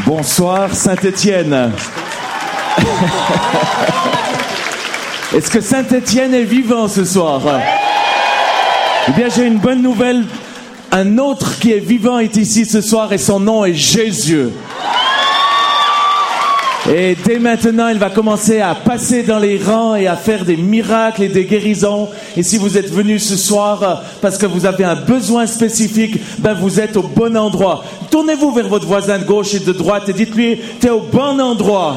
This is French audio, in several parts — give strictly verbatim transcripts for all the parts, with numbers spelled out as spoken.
Bonsoir Saint-Étienne. Est-ce que Saint-Étienne est vivant ce soir? Eh bien, j'ai une bonne nouvelle. Un autre qui est vivant est ici ce soir et son nom est Jésus. Et dès maintenant, il va commencer à passer dans les rangs et à faire des miracles et des guérisons. Et si vous êtes venus ce soir parce que vous avez un besoin spécifique, ben vous êtes au bon endroit. Tournez-vous vers votre voisin de gauche et de droite et dites-lui, t'es au bon endroit.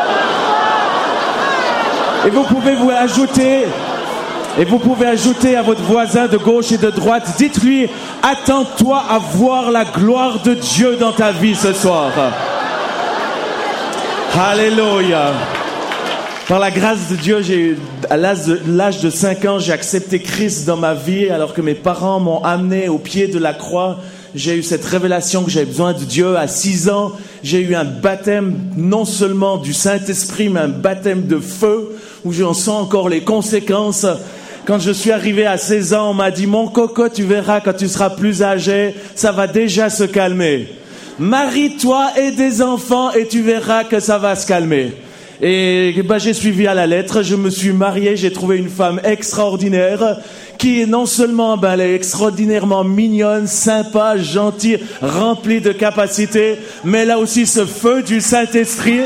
Et vous pouvez vous ajouter, et vous pouvez ajouter à votre voisin de gauche et de droite, dites-lui, attends-toi à voir la gloire de Dieu dans ta vie ce soir. Alléluia. Par la grâce de Dieu, j'ai, à l'âge de, l'âge de cinq ans, j'ai accepté Christ dans ma vie alors que mes parents m'ont amené au pied de la croix. J'ai eu cette révélation que j'avais besoin de Dieu. À six ans, j'ai eu un baptême non seulement du Saint-Esprit, mais un baptême de feu où j'en sens encore les conséquences. Quand je suis arrivé à seize ans, on m'a dit « Mon coco, tu verras quand tu seras plus âgé, ça va déjà se calmer. Marie-toi et des enfants et tu verras que ça va se calmer. » Et ben, j'ai suivi à la lettre, je me suis marié, j'ai trouvé une femme extraordinaire qui non seulement ben, elle est extraordinairement mignonne, sympa, gentille, remplie de capacités, mais elle a aussi ce feu du Saint-Esprit.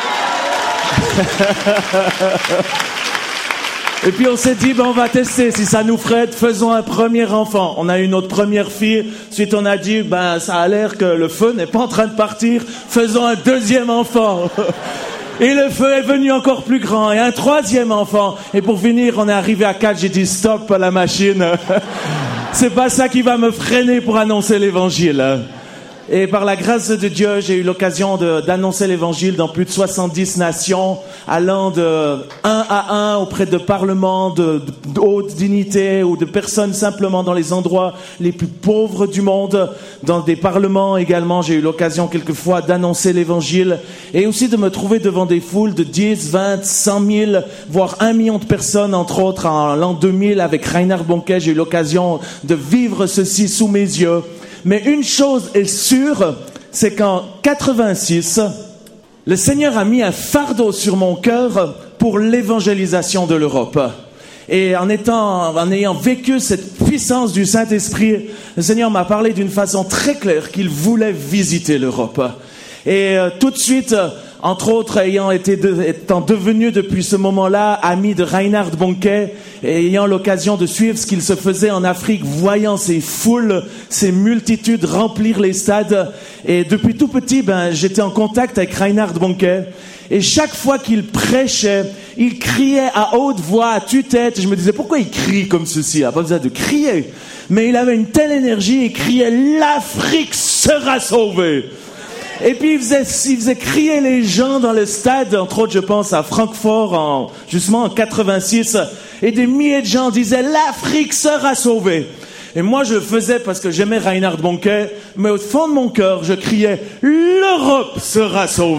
Et puis on s'est dit, ben on va tester, si ça nous ferait, faisons un premier enfant. On a eu notre première fille, ensuite on a dit, ben ça a l'air que le feu n'est pas en train de partir, faisons un deuxième enfant. Et le feu est venu encore plus grand, et un troisième enfant. Et pour finir, on est arrivé à quatre, j'ai dit, stop la machine. C'est pas ça qui va me freiner pour annoncer l'évangile. Et par la grâce de Dieu, j'ai eu l'occasion de, d'annoncer l'évangile dans plus de soixante-dix nations, allant de un à un auprès de parlements, de, de haute dignité ou de personnes simplement dans les endroits les plus pauvres du monde. Dans des parlements également, j'ai eu l'occasion quelquefois d'annoncer l'évangile et aussi de me trouver devant des foules de dix, vingt, cent mille, voire un million de personnes, entre autres en l'an deux mille avec Reinhard Bonnke. J'ai eu l'occasion de vivre ceci sous mes yeux. Mais une chose est sûre, c'est qu'en quatre-vingt-six, le Seigneur a mis un fardeau sur mon cœur pour l'évangélisation de l'Europe. Et en étant, en ayant vécu cette puissance du Saint-Esprit, le Seigneur m'a parlé d'une façon très claire qu'il voulait visiter l'Europe. Et euh, tout de suite, entre autres, ayant été de, étant devenu depuis ce moment-là ami de Reinhard Bonnke, et ayant l'occasion de suivre ce qu'il se faisait en Afrique, voyant ces foules, ces multitudes remplir les stades. Et depuis tout petit, ben, j'étais en contact avec Reinhard Bonnke. Et chaque fois qu'il prêchait, il criait à haute voix, à tue-tête. Et je me disais, pourquoi il crie comme ceci? Il n'a pas besoin de crier. Mais il avait une telle énergie, il criait, l'Afrique sera sauvée. Et puis il faisait, il faisait crier les gens dans le stade, entre autres je pense à Francfort, en, justement en quatre-vingt-six, et des milliers de gens disaient « l'Afrique sera sauvée ». Et moi je le faisais parce que j'aimais Reinhard Bonnke, mais au fond de mon cœur je criais « l'Europe sera sauvée ».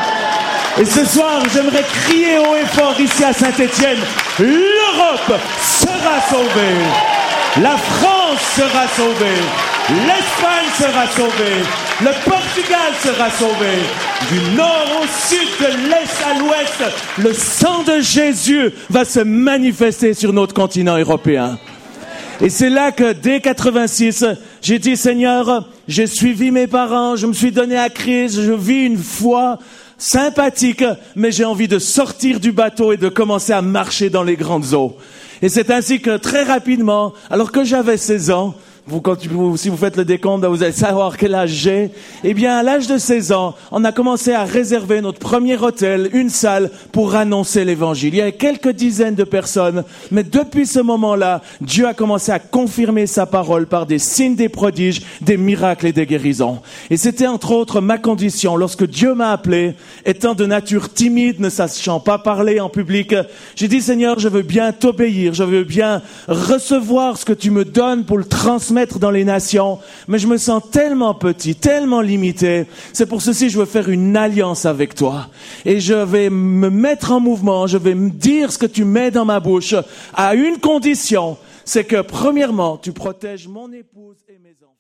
Et ce soir j'aimerais crier haut et fort ici à Saint-Étienne « l'Europe sera sauvée ». La France sera sauvée, l'Espagne sera sauvée, le Portugal sera sauvé. Du nord au sud, de l'est à l'ouest, le sang de Jésus va se manifester sur notre continent européen. Et c'est là que dès quatre-vingt-six, j'ai dit Seigneur, j'ai suivi mes parents, je me suis donné à Christ, je vis une foi sympathique, mais j'ai envie de sortir du bateau et de commencer à marcher dans les grandes eaux. Et c'est ainsi que très rapidement, alors que j'avais seize ans, vous, quand vous, si vous faites le décompte, vous allez savoir quel âge j'ai. Eh bien, à l'âge de seize ans, on a commencé à réserver notre premier hôtel, une salle, pour annoncer l'évangile. Il y avait quelques dizaines de personnes, mais depuis ce moment-là, Dieu a commencé à confirmer sa parole par des signes, des prodiges, des miracles et des guérisons. Et c'était entre autres ma condition. Lorsque Dieu m'a appelé, étant de nature timide, ne sachant pas parler en public, j'ai dit, Seigneur, je veux bien t'obéir, je veux bien recevoir ce que tu me donnes pour le transmettre dans les nations, mais je me sens tellement petit, tellement limité. C'est pour ceci je veux faire une alliance avec toi. Et je vais me mettre en mouvement, je vais me dire ce que tu mets dans ma bouche, à une condition, c'est que premièrement, tu protèges mon épouse et mes enfants.